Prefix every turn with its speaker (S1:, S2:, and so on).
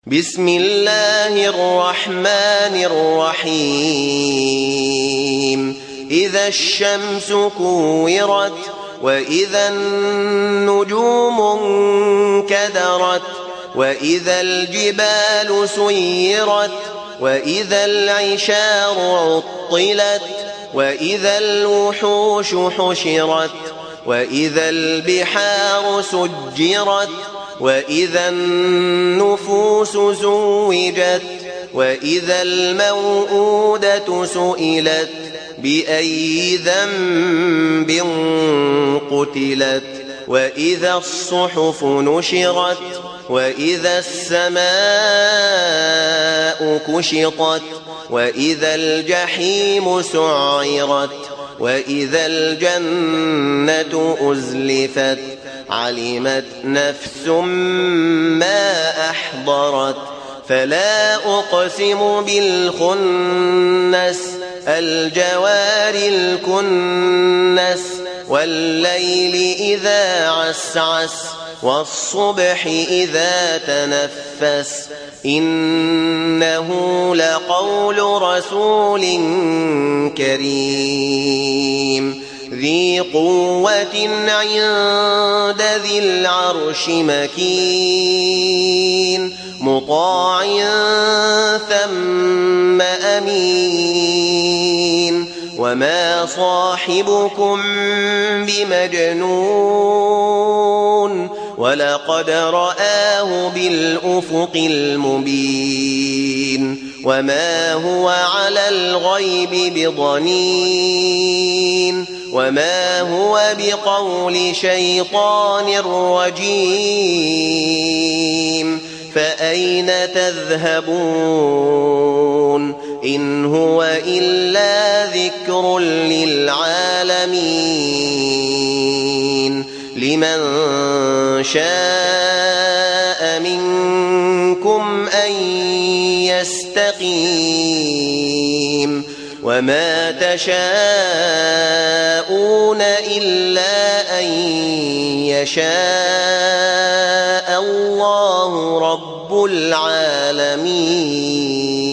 S1: بسم الله الرحمن الرحيم إذا الشمس كورت وإذا النجوم انكدرت وإذا الجبال سيرت وإذا العشار عطلت وإذا الوحوش حشرت وإذا البحار سجرت وإذا النفوس زوجت وإذا الموءودة سئلت بأي ذنب قتلت وإذا الصحف نشرت وإذا السماء كشطت وإذا الجحيم سعرت وإذا الجنة أزلفت علمت نفس ما أحضرت فلا أقسم بالخنس الجوار الكنس والليل إذا عسعس والصبح إذا تنفس إنه لقول رسول كريم ذي قوة عند ذي العرش مكين مطاع ثم أمين وما صاحبكم بمجنون ولقد رآه بالأفق المبين وما هو على الغيب بضنين وما هو بقول شيطان رجيم فأين تذهبون إن هو إلا ذكر للعالمين لمن شاء منكم أن يستقيم وما تشاءون إلا أن يشاء الله رب العالمين.